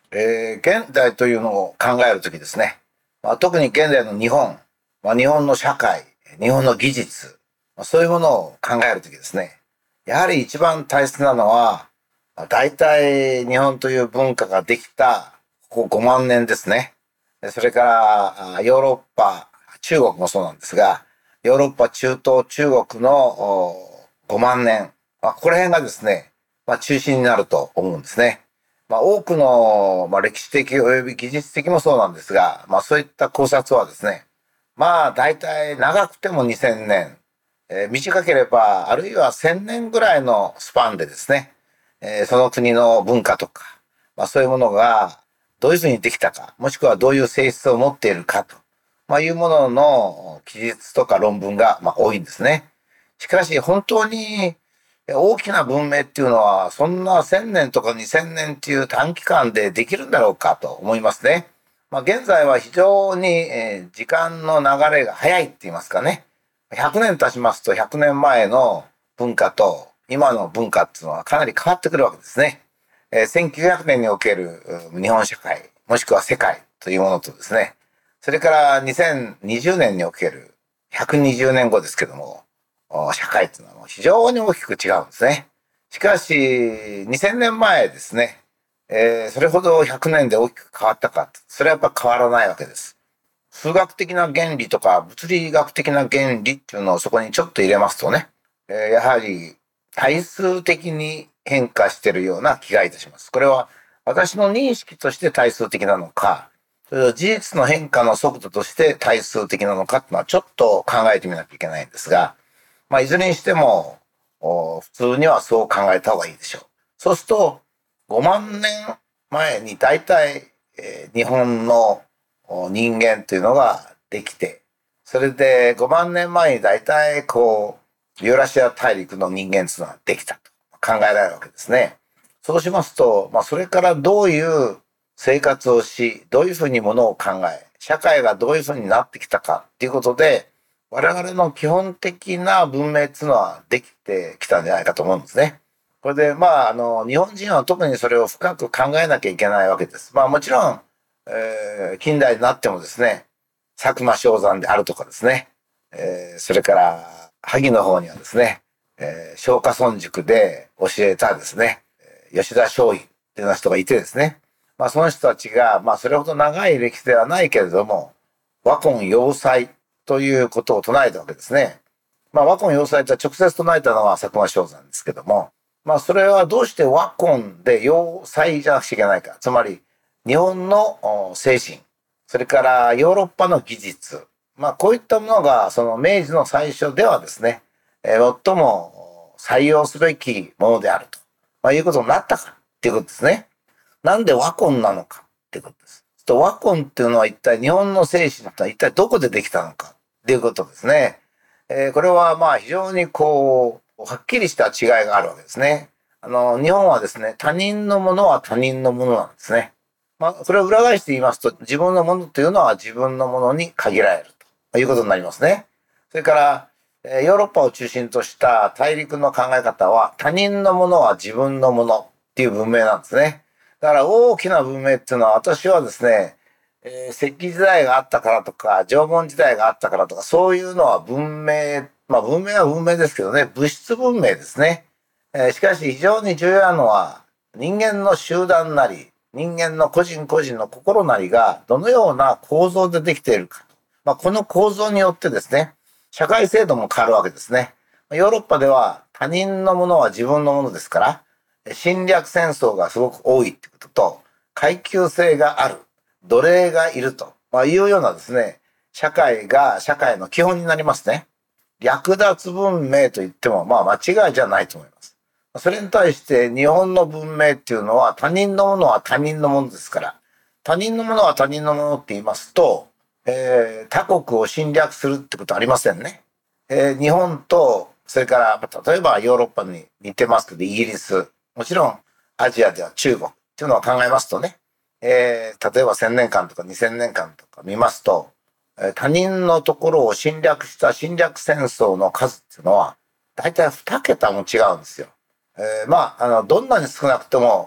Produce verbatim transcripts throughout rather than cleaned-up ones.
えー現代というのを考えるときですね、まあ、特に現代の日本、まあ、日本の社会、日本の技術、まあ、そういうものを考えるときですね、やはり一番大切なのは、まあ大体日本という文化ができたここごまん年ですね。でそれからあヨーロッパ、中国もそうなんですが、ヨーロッパ、中東、中国のおごまん年、まあ、ここら辺がですね、まあ、中心になると思うんですね。まあ、多くの、まあ、歴史的及び技術的もそうなんですが、まあ、そういった考察はですね、まあ、大体長くてもにせんねん、えー短ければ、あるいはせんねんぐらいのスパンでですね、えーその国の文化とか、まあ、そういうものがどういうふうにできたか、もしくはどういう性質を持っているかと、まあ、いうものの記述とか論文が、まあ、多いんですね。しかし、本当に大きな文明っていうのは、そんなせんねんとかにせんねんっていう短期間でできるんだろうかと思いますね。まあ、現在は非常に、えー時間の流れが早いって言いますかね。ひゃくねん経ちますとひゃくねんまえの文化と今の文化っていうのはかなり変わってくるわけですね。えーせんきゅうひゃくねんにおけるう日本社会、もしくは世界というものとですね、それからにせんにじゅうねんにおけるひゃくにじゅうねんごですけども、お社会っていうのは非常に大きく違うんですね。しかし、にせんねんまえですね、えーそれほどひゃくねんで大きく変わったか、それはやっぱ変わらないわけです。数学的な原理とか物理学的な原理っていうのをそこにちょっと入れますとね、えーやはり対数的に変化しているような気がいたします。これは私の認識として対数的なのか、それを事実の変化の速度として対数的なのかっていうのはちょっと考えてみなきゃいけないんですが、まあ、いずれにしても、普通にはそう考えた方がいいでしょう。そうすると、ごまん年前に大体、えー日本の人間というのができて、それでごまん年前に大体こう、ユーラシア大陸の人間というのができたと考えられるわけですね。そうしますと、まあ、それからどういう生活をし、どういうふうにものを考え、社会がどういうふうになってきたかっていうことで、我々の基本的な文明っていうのはできてきたんじゃないかと思うんですね。これで、まあ、あの、日本人は特にそれを深く考えなきゃいけないわけです。まあ、もちろん、えー近代になってもですね、佐久間象山であるとかですね、えーそれから、萩の方にはですね、えー、松下村塾で教えたですね、吉田松陰っていうような人がいてですね、まあ、その人たちが、まあ、それほど長い歴史ではないけれども、和魂要塞ということを唱えたわけですね。まあ、和魂要塞と直接唱えたのは佐久間象山ですけども、まあ、それはどうして和魂で要塞じゃなくちゃいけないか。つまり、日本の精神、それからヨーロッパの技術、まあ、こういったものが、その明治の最初ではですね、えー最も採用すべきものであると、まあ、いうことになったかっていうことですね。なんで和魂なのかっていうことです。と和魂っていうのは一体日本の精神ってのは一体どこでできたのかっていうことですね。えーこれはまあ非常にこう、はっきりした違いがあるわけですね。あの、日本はですね、他人のものは他人のものなんですね。まあ、それを裏返して言いますと、自分のものというのは自分のものに限られるということになりますね。それから、えーヨーロッパを中心とした大陸の考え方は、他人のものは自分のものっていう文明なんですね。だから大きな文明っていうのは私はですね、えー石器時代があったからとか、縄文時代があったからとか、そういうのは文明、まあ文明は文明ですけどね、物質文明ですね。えーしかし非常に重要なのは、人間の集団なり、人間の個人個人の心なりがどのような構造でできているか。まあ、この構造によってですね、社会制度も変わるわけですね。ヨーロッパでは他人のものは自分のものですから、侵略戦争がすごく多いってことと、階級性がある、奴隷がいると、まあ、いうようなですね、社会が社会の基本になりますね。略奪文明と言っても、まあ間違いじゃないと思います。それに対して日本の文明っていうのは他人のものは他人のものですから、他人のものは他人のものって言いますと、えー他国を侵略するってことはありませんね。えー日本と、それから例えばヨーロッパに似てますけど、イギリス、もちろんアジアでは中国っていうのを考えますとね、えー例えばせんねんかんとかにせんねんかんとか見ますと、えー他人のところを侵略した侵略戦争の数っていうのは、大体に桁も違うんですよ。えーまあ、あの、どんなに少なくとも、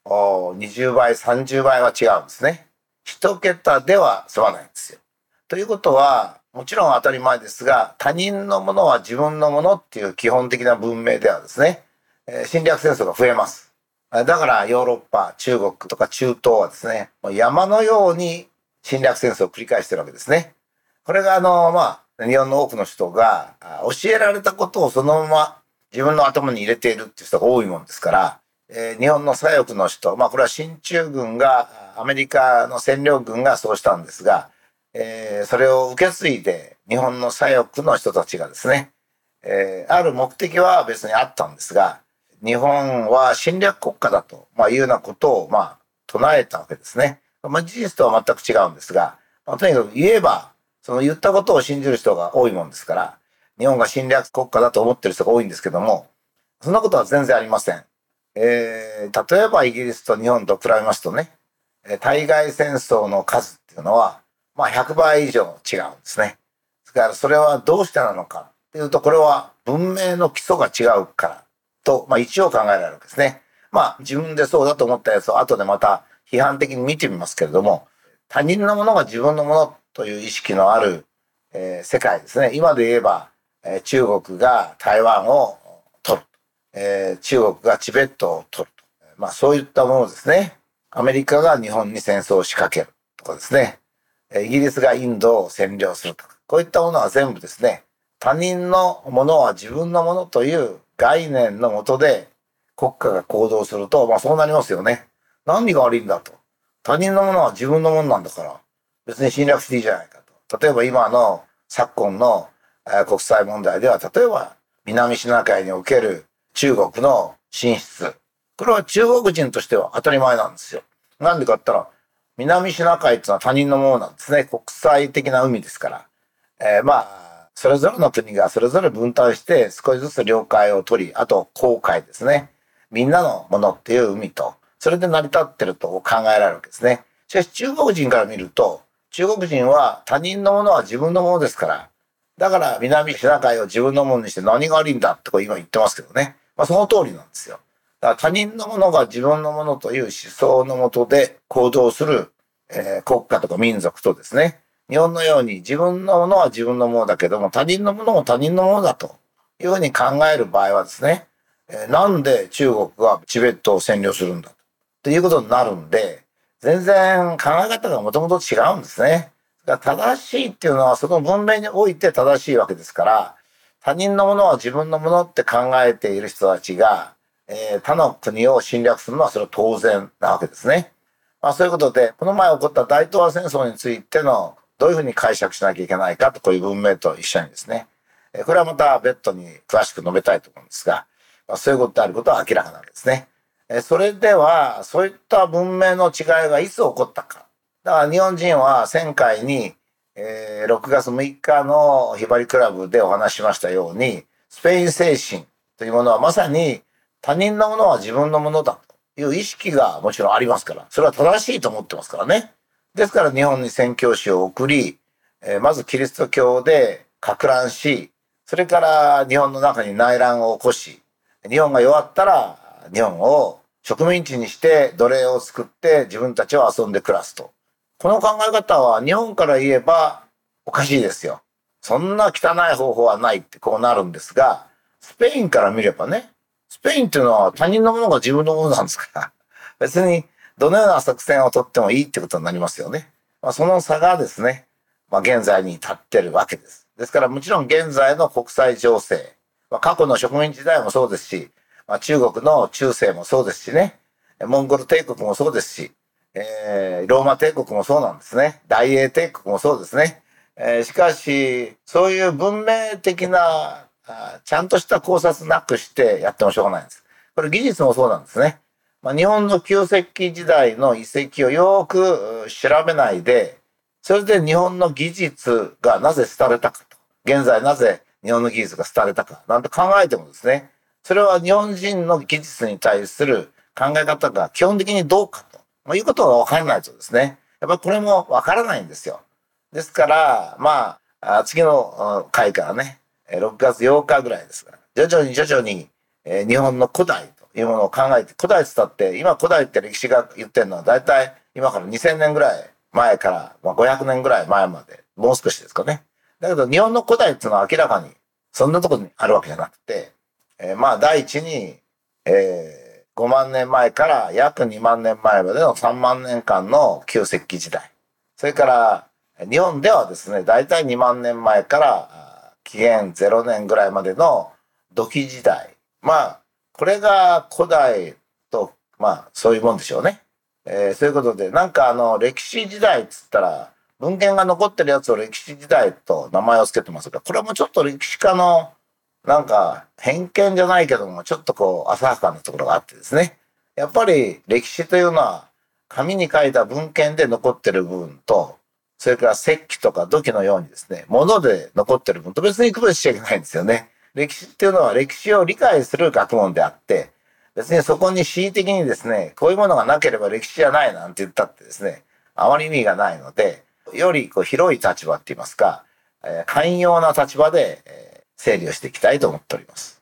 にじゅうばい、さんじゅうばいは違うんですね。一桁では済まないんですよ。ということは、もちろん当たり前ですが、他人のものは自分のものっていう基本的な文明ではですね、えー侵略戦争が増えます。だからヨーロッパ、中国とか中東はですね、もう山のように侵略戦争を繰り返してるわけですね。これがあの、まあ、日本の多くの人があ教えられたことをそのまま自分の頭に入れているっていう人が多いもんですから、えー日本の左翼の人、まあこれは進駐軍が、アメリカの占領軍がそうしたんですが、えーそれを受け継いで日本の左翼の人たちがですね、えーある目的は別にあったんですが、日本は侵略国家だと、まあ、いうようなことを、まあ、唱えたわけですね。まあ、事実とは全く違うんですが、まあ、とにかく言えば、その言ったことを信じる人が多いもんですから、日本が侵略国家だと思ってる人が多いんですけども、そんなことは全然ありません。えー例えばイギリスと日本と比べますとね、えー対外戦争の数っていうのは、まあひゃくばい以上違うんですね。ですからそれはどうしてなのかっていうと、これは文明の基礎が違うからと、まあ一応考えられるわけですね。まあ自分でそうだと思ったやつを後でまた批判的に見てみますけれども、他人のものが自分のものという意識のある、えー世界ですね。今で言えば、えー中国が台湾を取る。えー中国がチベットを取ると。まあそういったものですね。アメリカが日本に戦争を仕掛けるとかですね。えーイギリスがインドを占領するとか。こういったものは全部ですね、他人のものは自分のものという概念のもとで国家が行動すると、まあそうなりますよね。何が悪いんだと。他人のものは自分のものなんだから、別に侵略していいじゃないかと。例えば今の昨今の、えー国際問題では、例えば南シナ海における中国の進出。これは中国人としては当たり前なんですよ。なんでかって言ったら、南シナ海っていうのは他人のものなんですね。国際的な海ですから。えーまあ、それぞれの国がそれぞれ分担して少しずつ領海を取り、あと航海ですね。みんなのものっていう海と、それで成り立ってると考えられるわけですね。しかし中国人から見ると、中国人は他人のものは自分のものですから、だから南シナ海を自分のものにして何が悪いんだってこう今言ってますけどね。まあその通りなんですよ。だから他人のものが自分のものという思想のもとで行動する、えー国家とか民族とですね、日本のように自分のものは自分のものだけども他人のものも他人のものだというふうに考える場合はですね、えーなんで中国がチベットを占領するんだということになるんで、全然考え方がもともと違うんですね。だから正しいっていうのはその文明において正しいわけですから、他人のものは自分のものって考えている人たちが、えー他の国を侵略するのはそれは当然なわけですね。まあそういうことで、この前起こった大東亜戦争についてのどういうふうに解釈しなきゃいけないかと、こういう文明と一緒にですね、えーこれはまた別途に詳しく述べたいと思うんですが、まあ、そういうことであることは明らかなわけですね。えーそれでは、そういった文明の違いがいつ起こったか。だから日本人は前回に、えーろくがつむいかのひばりクラブでお話ししましたように、スペイン精神というものはまさに他人のものは自分のものだという意識がもちろんありますから、それは正しいと思ってますからね。ですから日本に宣教師を送り、えーまずキリスト教で拡乱し、それから日本の中に内乱を起こし、日本が弱ったら日本を植民地にして奴隷を作って自分たちは遊んで暮らすと。この考え方は日本から言えばおかしいですよ。そんな汚い方法はないってこうなるんですが、スペインから見ればね、スペインっていうのは他人のものが自分のものなんですから、別にどのような作戦を取ってもいいってことになりますよね。まあ、その差がですね、まあ、現在に立ってるわけです。ですからもちろん現在の国際情勢、まあ、過去の植民地時代もそうですし、まあ、中国の中世もそうですしね、モンゴル帝国もそうですし、えーローマ帝国もそうなんですね。大英帝国もそうですね。えーしかし、そういう文明的な、あちゃんとした考察なくしてやってもしょうがないんです。これ技術もそうなんですね。まあ、日本の旧石器時代の遺跡をよくう調べないで、それで日本の技術がなぜ廃れたかと。現在なぜ日本の技術が廃れたか。なんて考えてもですね、それは日本人の技術に対する考え方が基本的にどうかと、まあ、いうことが分からないとですね、やっぱりこれも分からないんですよ。ですから、まあ、あ次のうん回からね、えーろくがつようかぐらいですが、徐々に徐々に、えー日本の古代というものを考えて、古代って言ったって、今古代って歴史が言ってるのは大体今からにせんねんぐらい前から、まあ、ごひゃくねんぐらい前まで、もう少しですかね。だけど日本の古代っていうのは明らかにそんなところにあるわけじゃなくて、えー、まあ第一に、えー、ごまんねんまえから約にまんねんまえまでのさんまんねんかんの旧石器時代。それから日本ではですね、大体にまんねんまえから紀元ゼロねんぐらいまでの土器時代。まあ、これが古代と、まあそういうもんでしょうね。えー、そういうことで、なんかあの歴史時代っつったら、文献が残ってるやつを歴史時代と名前を付けてますが、これもちょっと歴史家のなんか偏見じゃないけども、ちょっとこう浅はかなところがあってですね。やっぱり歴史というのは紙に書いた文献で残ってる部分と、それから石器とか土器のようにですね、物で残ってる部分と別に区別しちゃいけないんですよね。歴史っていうのは歴史を理解する学問であって、別にそこに恣意的にですね、こういうものがなければ歴史じゃないなんて言ったってですね、あまり意味がないので、よりこう広い立場って言いますか、えー、寛容な立場で、えー、整理をしていきたいと思っております。